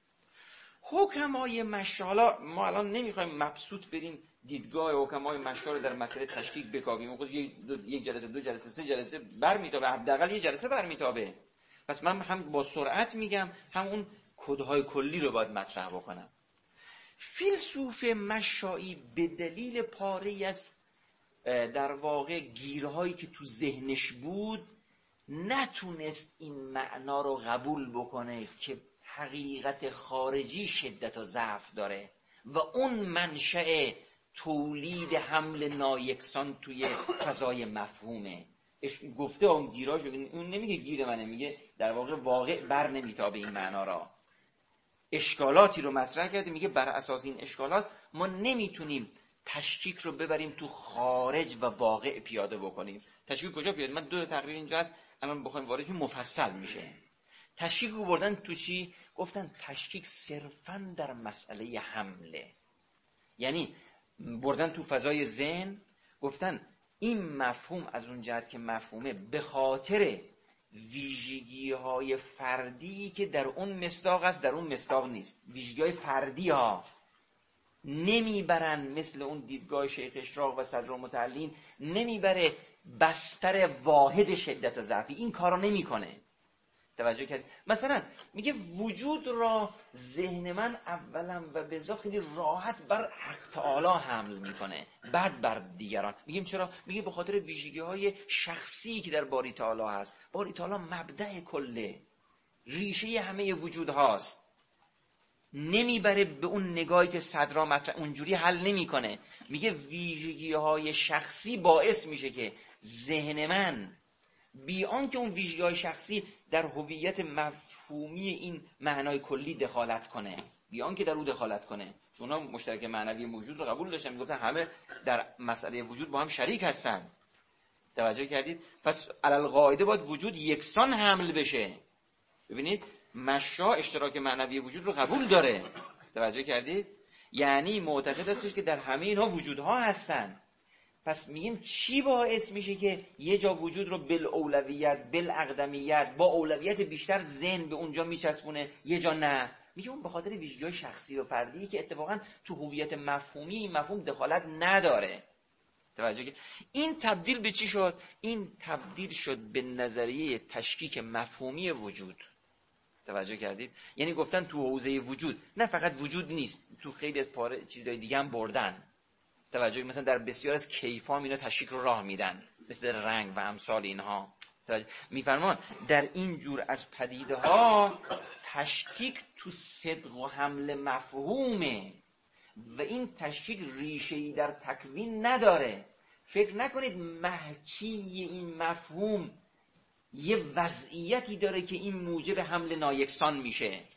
S1: حکمای مشالا ما الان نمیخوایم مبسوط بریم دیدگاه حکمای مشا رو در مسئله تشکیک بکاویم. خود یک جلسه، دو جلسه، سه جلسه برمیتابه، حداقل یه جلسه برمیتابه. پس من هم با سرعت میگم هم اون کدهای کلی رو باید مطرح بکنم. فیلسوف مشایی به دلیل پاره‌ای از در واقع گیرهایی که تو ذهنش بود نتونست این معنا رو قبول بکنه که حقیقت خارجی شدت و ضعف داره و اون منشأ تولید حمل نایکسان توی فضای مفهومه. گفته اون گیراش، اون نمیگه گیر منه، میگه در واقع بر نمیتابه این معنا را. اشکالاتی رو مطرح کرده، میگه بر اساس این اشکالات ما نمیتونیم تشکیک رو ببریم تو خارج و واقع پیاده بکنیم. تشکیک کجا پیاده؟ من دو تقریر اینجا هست الان بخوایم واردش مفصل میشه. تشکیک رو بردن تو چی؟ گفتن تشکیک صرفاً در مسئله حمله. یعنی بردن تو فضای ذهن، گفتن این مفهوم از اون جهت که مفهومه به خاطر ویژگی‌های فردی که در اون مصداق است در اون مصداق نیست. ویژگی‌های فردی ها نمیبرن مثل اون دیدگاه شیخ اشراق و صدرالمتعلین نمیبره بستر واحد شدت و ضعفی. این کارا نمیکنه. توجه کرد؟ مثلا میگه وجود را ذهن من اولا و بذا خیلی راحت بر حق تعالی حمل میکنه، بعد بر دیگران. میگیم چرا؟ میگه به خاطر ویژگی‌های شخصی که در باری تعالی هست. باری تعالی مبدأ کله، ریشه همه وجود هاست. نمیبره به اون نگاهی که صدرا مطرح اونجوری حل نمیکنه. میگه ویژگی‌های شخصی باعث میشه که ذهن من بی آنکه اون ویژگی‌های شخصی در هویت مفهومی این معنای کلی دخالت کنه، بی آنکه در او دخالت کنه، چون اونها مشترک معنوی موجود رو قبول داشتن، میگفتن همه در مسئله وجود با هم شریک هستن. توجه کردید؟ پس علل قاعده باید وجود یکسان حمل بشه. ببینید مشا اشتراک معنوی وجود رو قبول داره. توجه کردید؟ یعنی معتقد هستش که در همه اینها وجودها هستن. پس میگیم چی باعث میشه که یه جا وجود رو بالاولویت بالاقدمیت با اولویت بیشتر ذهن به اونجا میچسبونه، یه جا نه؟ میگه اون به خاطر ویژگی‌های شخصی و فردی که اتفاقا تو هویت مفهومی این مفهوم دخالت نداره. توجه که این تبدیل به چی شد؟ این تبدیل شد به نظریه تشکیک مفهومی وجود. توجه کردید؟ یعنی گفتن تو حوزه وجود نه فقط وجود نیست، تو خیلی از چیزهای دیگه هم بردن. توجه، مثلا در بسیار از کیفا اینا تشکیک رو راه میدن، مثل رنگ و امثال اینها. میفرمان در این جور از پدیده ها تشکیک تو صدق و حمل مفهومه و این تشکیک ریشه‌ای در تکوین نداره. فکر نکنید محکی این مفهوم یه وضعیتی داره که این موجب حمل نایکسان میشه.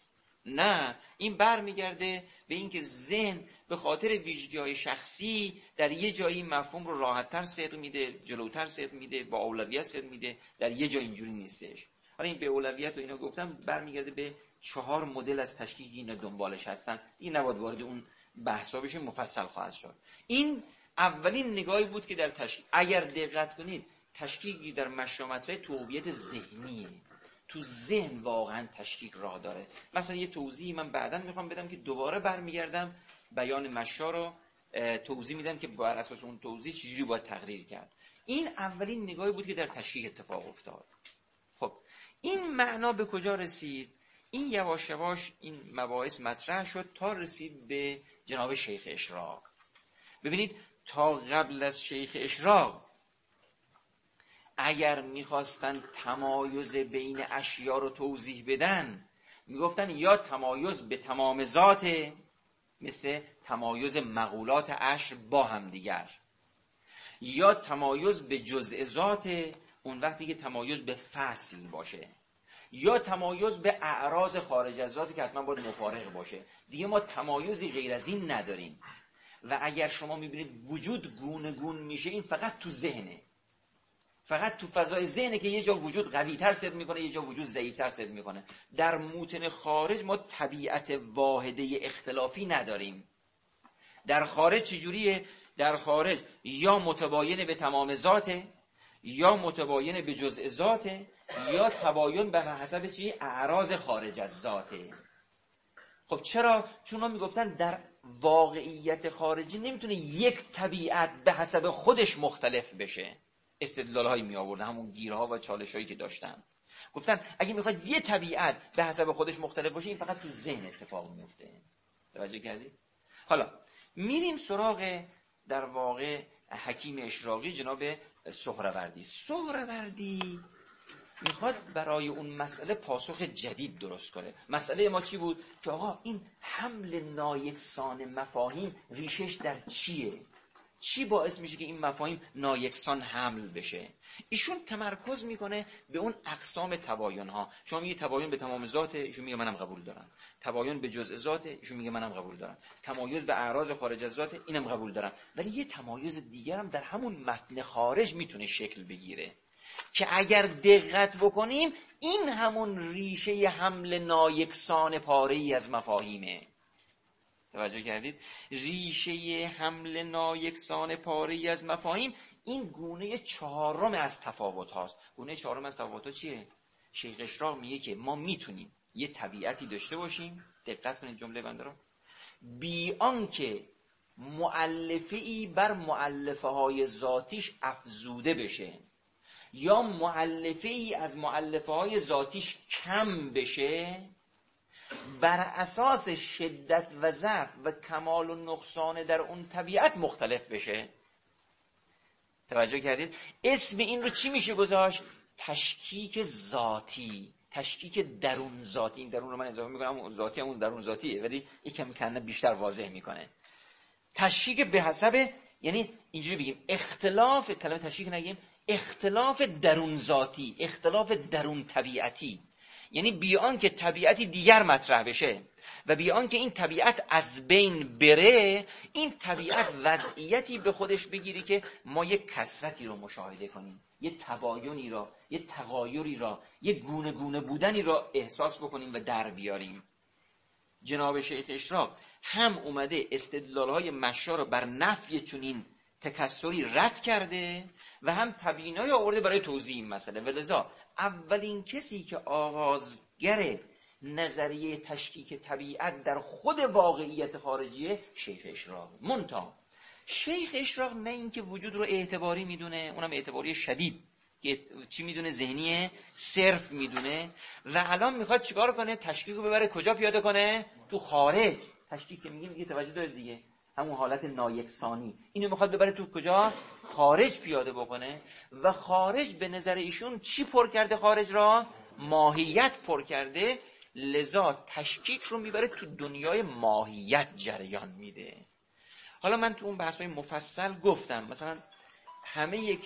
S1: نه، این برمیگرده به اینکه ذهن به خاطر ویژگی‌های شخصی در یه جایی مفهوم رو راحت‌تر صدق میده، جلوتر صدق میده، با اولویت صدق میده، در یه جای اینجوری نیستش. حالا این به اولویت و اینا گفتم برمیگرده به 4 مدل از تشکیک اینا دنبالش هستن. این نباید وارد اون بحثا بشه، مفصل خواهد شد. این اولین نگاهی بود که در تشکیک، اگر دقت کنید، تشکیکی در مشامطره تو هویت ذهنیه، تو ذهن واقعا تشکیک راه داره. مثلا یه توضیحی من بعداً میخوام بدم که دوباره برمیگردم بیان مشا رو توضیح میدم که بر اساس اون توضیح چجوری باید تقریر کرد. این اولین نگاهی بود که در تشکیک اتفاق افتاد. خب این معنا به کجا رسید؟ این یواش یواش این مباحث مطرح شد تا رسید به جناب شیخ اشراق. ببینید تا قبل از شیخ اشراق اگر میخواستن تمایز بین اشیا رو توضیح بدن، میگفتن یا تمایز به تمام ذات، مثل تمایز مقولات عشر با هم دیگر، یا تمایز به جزء ذات، اون وقتی که تمایز به فصل باشه، یا تمایز به اعراض خارج از ذاتی که حتما باید مفارق باشه. دیگه ما تمایزی غیر از این نداریم. و اگر شما میبینید وجود گونه گون میشه، این فقط تو ذهنه، فقط تو فضای ذهنه که یه جا وجود قوی تر صدق میکنه، یه جا وجود ضعیف تر صدق میکنه. در موطن خارج ما طبیعت واحده اختلافی نداریم. در خارج چجوریه؟ در خارج یا متباین به تمام ذاته، یا متباین به جزء ذاته، یا تباین به حسب چی؟ اعراض خارج از ذاته. خب چرا؟ چون ما میگفتن در واقعیت خارجی نمیتونه یک طبیعت به حسب خودش مختلف بشه. استدلال هایی می آوردن، همون گیرها و چالش هایی که داشتن. گفتن اگه میخواد یه طبیعت به حسب خودش مختلف باشه، این فقط تو ذهن اتفاق میفته. توجه کردید؟ حالا میریم سراغ در واقع حکیم اشراقی، جناب سهروردی. سهروردی میخواد برای اون مسئله پاسخ جدید درست کنه. مسئله ما چی بود؟ که آقا این حمل نایکسان مفاهیم ریشش در چیه؟ چی باعث میشه که این مفاهیم نایکسان حمل بشه؟ ایشون تمرکز میکنه به اون اقسام تباین ها. شما میگه تباین به تمام ذاته، ایشون میگه منم قبول دارم. تباین به جزء ذاته، ایشون میگه منم قبول دارم. تمایز به اعراض خارج از ذاته، اینم قبول دارم. ولی یه تمایز دیگر هم در همون متن خارج میتونه شکل بگیره که اگر دقت بکنیم این همون ریشه حمل نایکسان پاره‌ای از مفاهیمه. توجه کردید؟ ریشه حمل نایکسان پاره‌ای از مفاهیم این گونه 4 از تفاوت هاست. گونه 4 از تفاوت ها چیه؟ شیخ اشراق میگه که ما میتونیم یه طبیعتی داشته باشیم، دقت کنید جمله بنده رو، بی آنکه مؤلفه‌ای بر مؤلفه های ذاتیش افزوده بشه، یا مؤلفه‌ای از مؤلفه های ذاتیش کم بشه، بر اساس شدت و ضعف و کمال و نقصان در اون طبیعت مختلف بشه. توجه کردید؟ اسم این رو چی میشه گذاشت؟ تشکیک ذاتی، تشکیک درون ذاتی. این درون رو من اضافه میکنم، اون ذاتی همون درون ذاتیه، ولی یکم کنه بیشتر واضح میکنه. تشکیک به حسب، یعنی اینجوری بگیم اختلاف، کلمه تشکیک نگیم، اختلاف درون ذاتی، اختلاف درون طبیعتی. یعنی بیان که طبیعتی دیگر مطرح بشه و بیان که این طبیعت از بین بره، این طبیعت وضعیتی به خودش بگیری که ما یک کثرتی رو مشاهده کنیم، یه تباینی را، یه تغایری را، یه گونه گونه بودنی را احساس بکنیم و در بیاریم. جناب شیخ اشراق هم اومده استدلال‌های مشا رو بر نفی چنین تکثری رد کرده و هم تبیینای آورده برای توضیح این مسئله. ولذا اولین کسی که آغازگر نظریه تشکیک طبیعت در خود واقعیت خارجیه شیخ اشراق. منتها شیخ اشراق نه اینکه وجود رو اعتباری میدونه، اونم اعتباری شدید، که چی میدونه؟ ذهنیه، صرف میدونه، و الان میخواد چیکار کنه؟ تشکیک رو ببره کجا پیاده کنه؟ تو خارج. تشکیک که میگیم دیگه توجه دارید دیگه، همون حالت نایکسانی، اینو میخواد ببره تو کجا؟ خارج پیاده بکنه. و خارج به نظر ایشون چی پر کرده؟ خارج را ماهیت پر کرده. لذا تشکیک رو میبره تو دنیای ماهیت جریان میده. حالا من تو اون بحث‌های مفصل گفتم مثلا همه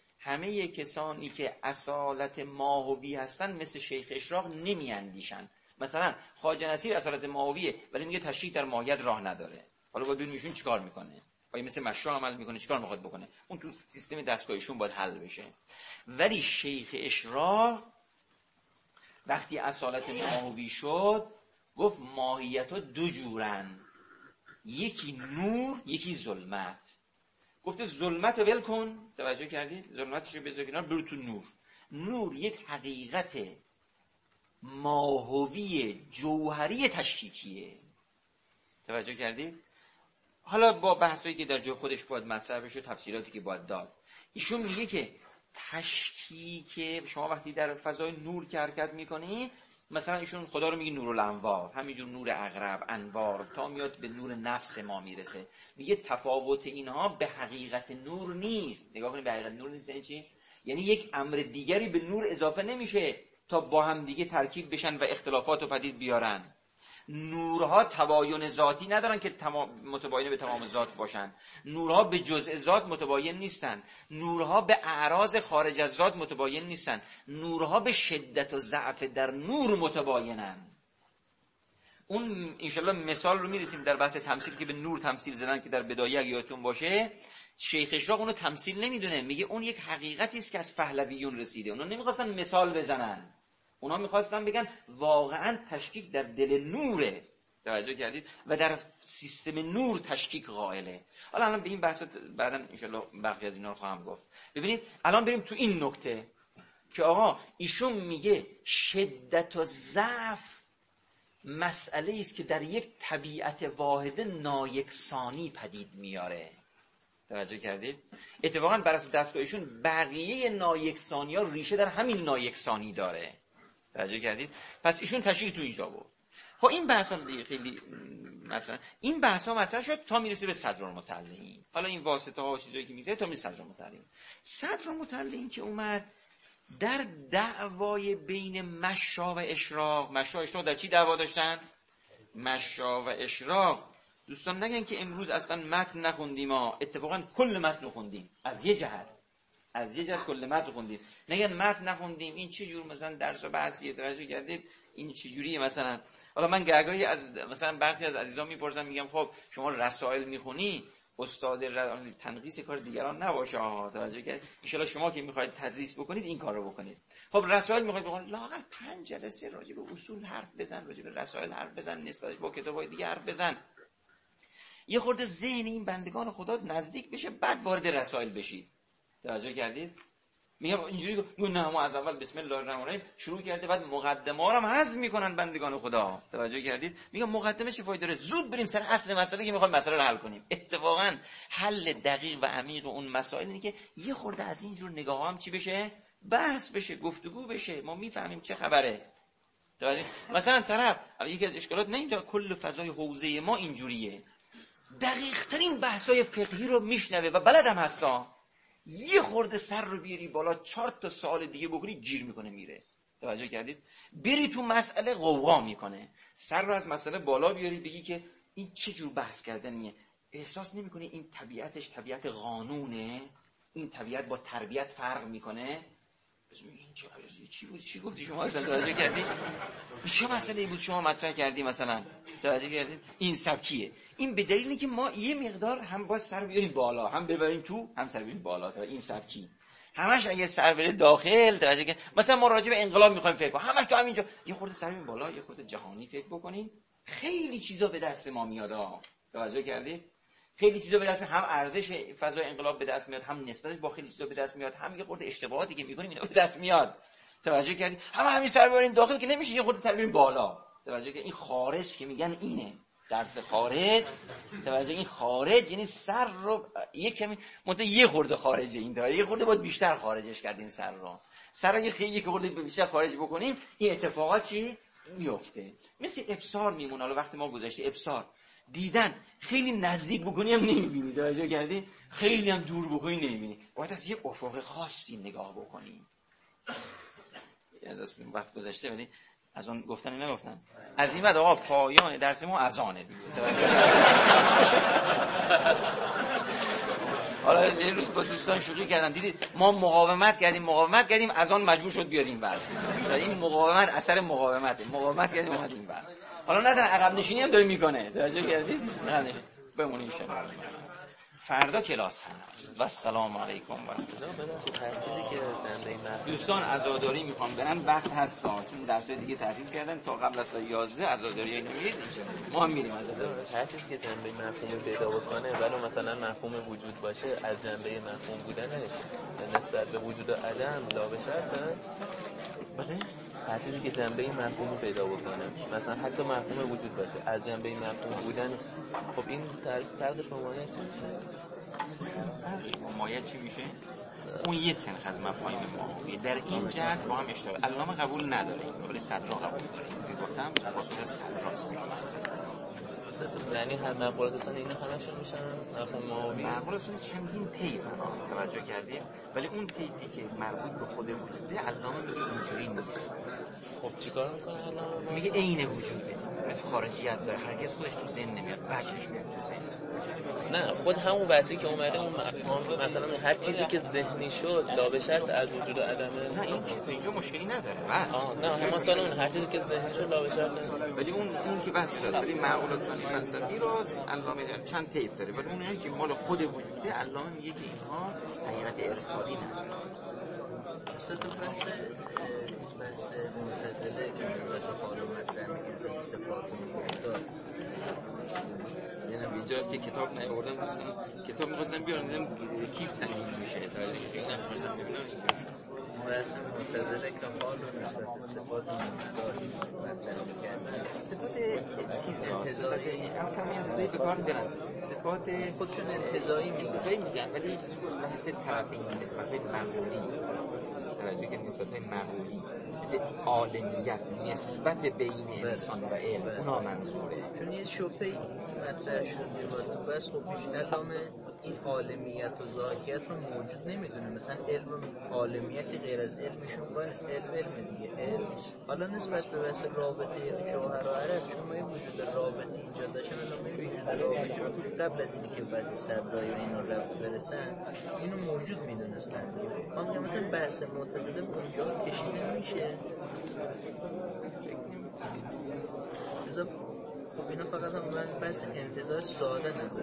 S1: کسانی که اصالت ماهوی هستن مثل شیخ اشراق نمیاندیشن. مثلا خواجه نصیر اصالت ماهویه ولی میگه تشریح در ماهیت راه نداره. حالا باید ببینیم ایشون چیکار میکنه، آیا مثل مشروع عمل میکنه، چیکار میخواد بکنه، اون تو سیستم دستگاهشون باید حل بشه. ولی شیخ اشراق وقتی اصالت ماهوی شد گفت ماهیت ها دو جورن، یکی نور یکی ظلمت. گفته ظلمت رو ول کن، توجه کردید؟ ظلمتش رو بذار کنار، برو تو نور. نور یک حقیقت ماهوی جوهری تشکیکیه، توجه کردید؟ حالا با بحثایی که در جای خودش باید مطرح بشه، تفسیراتی که باید داد، ایشون میگه که تشکیک شما وقتی در فضای نور که حرکت میکنی، مثلا ایشون خدا رو میگه نورالانوار، همینجور نور اقرب، انوار، تا میاد به نور نفس ما میرسه. میگه تفاوت اینها به حقیقت نور نیست. نگاه کنید، به حقیقت نور نیست یعنی چی؟ یعنی یک امر دیگری به نور اضافه نمیشه تا با هم دیگه ترکیب بشن و اختلافات رو پدید بیارن. نورها تباین ذاتی ندارن که متباین به تمام ذات باشن. نورها به جزء ذات متباین نیستن. نورها به اعراض خارج از ذات متباین نیستن. نورها به شدت و ضعف در نور متباینن. اون انشالله مثال رو میرسیم در بحث تمثیل که به نور تمثیل زدن که در بدایه اگه یادتون باشه، شیخ اشراق اونو تمثیل نمیدونه، میگه اون یک حقیقتی است که از پهلویون رسیده. اونا نمیخواستن مثال بزنن، اونا میخواستن بگن واقعا تشکیک در دل نوره، توجه کردید؟ و در سیستم نور تشکیک قائله. حالا الان به این بحث بعدا انشالله بقیه از اینا رو خواهم گفت. ببینید الان بریم تو این نکته که آقا ایشون میگه شدت و ضعف مسئله است که در یک طبیعت واحده نایکسانی پدید میاره، توجه کردید؟ اتفاقا بر اساس دستگاهشون بقیه نایکسانی ها ریشه در همین نایکسانی داره، توجه کردید؟ پس ایشون تشریح تو اینجا بود. خب این بحث ها خیلی مطرح، این بحث ها مطرح شد تا میرسه به صدرالمطلعین. حالا این واسطه ها و چیزایی که میگذره تا میرسه صدرالمطلعین. صدرالمطلعین که اومد در دعوای بین مشا و اشراق، مشا و اشراق در چی دعوا داشتن؟ مشا و اشراق. دوستان نگن که امروز اصلا متن نخوندیم، ما اتفاقا کل متن خوندیم. از یه جهت کل متن خوندیم. نگن متن نخوندیم، این چه جور مثلا درس و بحثیه، توجه کردید؟ این چه جوریه مثلا؟ حالا من گاهی از مثلا برخی از عزیزان میپرسم، میگم خب شما رسائل میخونی، استاد تنقیص کار دیگران نباشه ها، توجه کردید؟ ان شاء الله شما که میخواید تدریس بکنید این کار رو بکنید. خب رسائل میخواید بخونید، لااقل 5 جلسه راجع به اصول حرف بزن، راجع به رسائل حرف بزن، نسبتش با کتابای دیگه حرف بزن، یه خورده ذهن این بندگان خدا نزدیک بشه، بعد وارد رسائل بشید. توجه کردید؟ میگم اینجوری نه، ما از اول بسم الله الرحمن الرحیم شروع کرده، بعد مقدمه ها رو هم حذف میکنن بندگان خدا. توجه کردید؟ میگم مقدمه چه فایده داره؟ زود بریم سر اصل مسئله که میخوایم مسئله رو حل کنیم. اتفاقا حل دقیق و عمیق اون مسائل اینه که یه خورده از این جور نگاه هم چی بشه؟ بحث بشه، گفتگو بشه، ما میفهمیم چه خبره. توجه؟ مثلا طرف یکی از اشکالات نه اینجا کل فضای حوزه ما اینجوریه، دقیق ترین بحثای فقهی رو میشنوه و بلدم هستا، یه خورده سر رو بیاری بالا 4 تا سوال دیگه بکنی گیر میکنه میره. توجه کردید؟ بری تو مسئله غوغا میکنه. سر رو از مسئله بالا بیاری بگی که این چه جور بحث کردنیه، احساس نمیکنی این طبیعتش طبیعت قانونه، این طبیعت با تربیت فرق میکنه. این چی بود؟ چی گفتی شما اصلا؟ توجه کردید؟ چه مسئله بود شما مطرح کردی مثلا؟ توجه کردید؟ این سبکیه. این به دلیلی که ما یه مقدار هم باید سر بیاریم بالا، هم ببریم تو، هم سر بیاریم بالا. تا این سبکی همش اگه سر بره داخل، توجه کردید؟ مثلا ما راجع به انقلاب میخوایم فکر کنیم، همش تو همینجا یه خورده سر بیاریم بالا، یه خورده جهانی فکر بکنیم، خیلی چیزا به دست ما میاد. توجه کردید؟ خیلی چیزا به دست میاد، هم ارزش فضای انقلاب به دست میاد، هم نسبتش با خیلی چیزا به دست میاد، هم یه خورده اشتباهاتی که میکنیم اینا به دست میاد. توجه کردید؟ همین سر ببریم داخل که نمیشه، یه خورده سر ببریم بالا. توجه کردید؟ این خارج که میگن اینه، درس خارج. توجه، این خارج یعنی سر رو یه کمی یه خورده خارجه، این یه خورده باید بیشتر خارجش کردین سر رو. سر رو یه خورده بیشتر خارج بکنیم، این اتفاقات چی میفته؟ مثل ابصار میمونه. حالا وقتی ما گذشته ابصار دیدن خیلی نزدیک بکنی هم نمیبینی، توجه کردی؟ خیلی هم دور بکنی نمیبینی، باید از یه افق خاصی نگاه بکنی. از اصلا وقت گذشته ولی از اون گفتن نگفتن. از این بعد آقا پایان درس ما اذانه دیگه. حالا یه روز با دوستان شوخی کردن، دیدید ما مقاومت کردیم از آن مجبور شد بیاد این ور. این مقاومت اثر مقاومت کردیم اومد این ور. حالا نه عقب نشینی هم داره میکنه، توجه کردید؟ عقب نشینی بمونید شما. فردا کلاس هست و السلام علیکم و رحمت الله. دوستان عزاداری میخوام برن، وقت هست چون درسای دیگه تعطیل کردن تا قبل از 11 عزاداری اینو میرید ما هم میریم عزاداری.
S2: هر چیزی که جنبه مفهومی پیدا بکنه ولی مثلا مفهوم وجود باشه از جنبه مفهوم بودنش نسبت به وجود و عدم لا به شرطه. هر چیزی که جنبه مفهومی پیدا بکنه مثلا حتی مفهوم وجود باشه از جنبه مفهوم بودن، خب این طرزش ممایز چی میشه؟
S1: ممایز چی میشه؟ اون یه سنخ از مفاهیم ماهویه در این جهت با هم اشتباه. علامه قبول نداره این، ولی صدرا قبول داره. این گفتم خصوصا صدراست
S2: یعنی هر مقولات اصلا اینا همشون میشن مفهوم ماهوی.
S1: مقولات چندین طیف توجه کردید، ولی اون طیفی که مربوط به خود وجوده علامه میگه اینجوری نیست.
S2: خب چیکار میکنه علامه؟
S1: میگه عین وجوده، مثل خارجیت داره، هرگز خودش تو ذهن نمیاد، بچهش میاد تو ذهن.
S2: نه خود همون بچه‌ای که اومده اون مثلا هر چیزی که ذهنی شد لا به شرط از وجود و عدمه.
S1: نه این اینجا مشکلی نداره.
S2: نه هم مثلا اون هر چیزی که ذهنی شد لا به شرط،
S1: ولی اون که بحث شده است. ولی معقولات فلسفی رو علامه چند طیف داره، ولی اونایی که مال خود وجوده علامه میگه که اینها حقیقت ارسالی نداره.
S3: استاد بحث معتزله که واسه قانون مطرح میگن صفات موجودات.
S1: زینم اینجا که کتاب نیاوردم دوستان کتاب می‌خواستم بیارم دیدم کیف سنگین میشه. توجه اینا می‌خواستم ببینم
S3: بحث معتزله که حال و نسبت به صفات موجودات مطرح می‌کردن.
S1: صفات چیز انتزاعی کمی انتزاعی به کار می‌برن. صفات
S3: خودشون انتزاعی
S1: میگن، ولی بحث طرفین نسبت‌های معقولی. توجه که نسبت‌های معقولی مثل عالمیت نسبت بین انسان و علم اونا منظوره.
S3: چون یه شبهه‌ای مطرح شد بس خب هیچ علامه این عالمیت و ذاتیت رو موجود نمیدونه. مثلا علم عالمیتی غیر از علمشون باید علم دیگه علم. حالا نسبت به بحث رابطه جوهر و عرض چون ما وجود رابطه ایجاد داشتن علامه وجود رابطه رو قبل از اینکه بحث صدرایی و اینا ربط برسن اینو موجود میدونستن. ما مثلا بحث معتزله اونجا کشیده میشه. خب اینا فقط هم من بس انتظار ساده نظر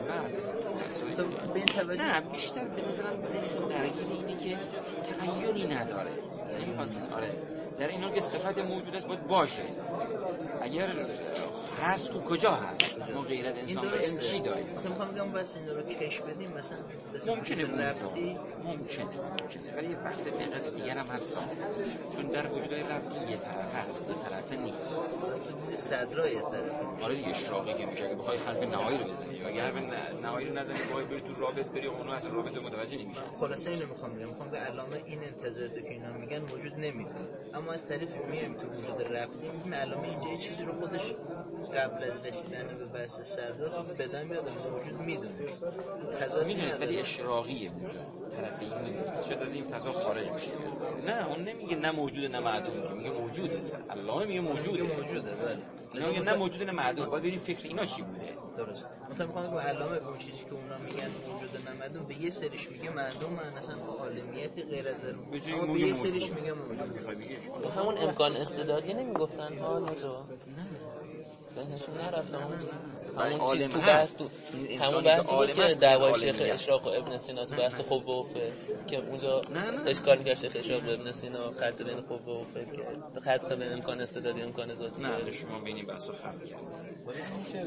S1: نه بیشتر به نظرم ذهنشون درگیر اینه که تخیلی نداره. نمی‌خواستن در اینا که صفت موجود است باید باشه. اگر هست تو کجا هست؟ ما غیر از انسان و علم چی داریم؟
S3: مثلا میگم بس این رو کش بدیم مثلا
S1: ممکنه ولی یه بحث نقد دیگر هم هست چون در وجودای ربطی یه طرف هست دو طرفه نیست.
S3: صدرا یه طرفه.
S1: آره اشراقی که میشه که بخوای حرف نهایی رو بزنی اگه حرف نهایی رو نزنی بخوای بری تو رابط بری اونو اصلا رابطه متوجه نمیشه.
S3: خلاصه اینو میخوام به علامه این انتزاعاتی که اینا میگن وجود نمیدونه، اما از طریق میایم تو وجود ربطی میگیم علامه اینجا یه چیزی رو خودش قبل از رسیدن به بحث صدرا بدن میاد وجود میدونست.
S1: میدونست ولی اشراقیه طرفی نیست. شاید از این فضا خارج میشه. نه اون نمیگه نه موجوده نه معدومه، که میگه موجوده. علامه میگه موجوده.
S3: بله.
S1: اینا میگن نه موجوده نه معدوم. باید ببینیم فکر اینا چی بوده.
S3: درست. میخوام به علامه اون چیزی که اونا میگن موجوده نه معدوم به یه سریش میگه معدوم، من اصلا عالمیت غیر از علم. اما به یه سریش میگه موجود.
S2: همون امکان استدلالی نمیگفتن حالا تو ذهنشون نرفته همون چیز تو بحث همون بحثی بود که دعوای شیخ اشراق و ابن سینا تو بحث خوب و فکر که اونجا اشکال می‌کرد شیخ اشراق و ابن سینا خط بین خوب و فکر که خط بین امکان استدلالی امکان ذاتی.
S1: نه شما ببینید بحثو خلق کرد
S4: ولی اینکه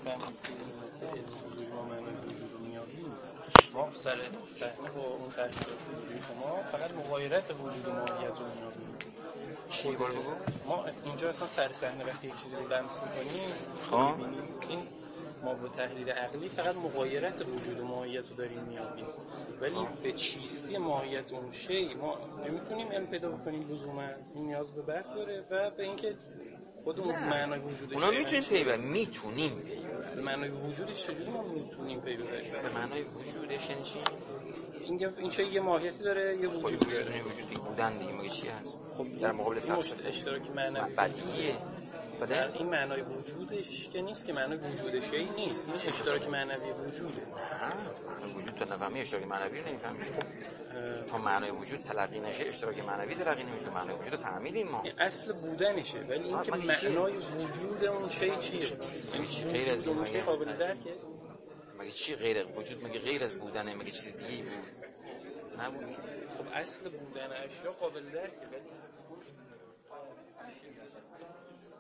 S4: ما سر صحنه با اون تحلیلات شما فقط مغایرت وجود و ماهیت رو می‌بینیم.
S1: چی بار بگو؟
S4: ما اینجا اصلا سر صحنه وقتی یک چیزی رو لمس می‌کنیم این ما با تحلیل عقلی فقط مغایرت وجود و ماهیت رو داریم می‌بینیم، ولی به چیستی ماهیت اون شی ما نمی‌تونیم علم پیدا بکنیم لزوما. این نیاز به بحث داره و به اینکه خود اون معنای وجودش
S1: اونا میتونیم
S4: به معنای وجودش چجوری ما میتونیم پی ببریم؟
S1: به معنای وجودش یعنی چی؟
S4: این چه یه ماهیتی داره یه وجودی داره.
S1: وجودی بودن دیگه مگه چی هست؟
S4: خب
S1: در مقابل سبز
S4: اشتراک معنوی
S1: بدیهیه.
S4: در این معنای وجودش که نیست، که معنای وجود شیء نیست، این اشتراک معنوی وجوده.
S1: معنای وجود تا نفهمی اشتراک معنوی رو نمیفهمی. تا معنای وجود تلقی نشه اشتراک معنوی تلقی نمیشه. معنای وجود رو فهمیدیم ما،
S4: اصل بودنشه، ولی این که معنای وجود اون شیء چیه؟
S1: یعنی غیر از
S4: اون شیء قابل درکه؟
S1: مگه چی غیر وجود؟ مگه غیر از بودنه؟ مگه چیز دیگه بود؟ نبود.
S4: خب اصل بودن اشیا قابل درکه، ولی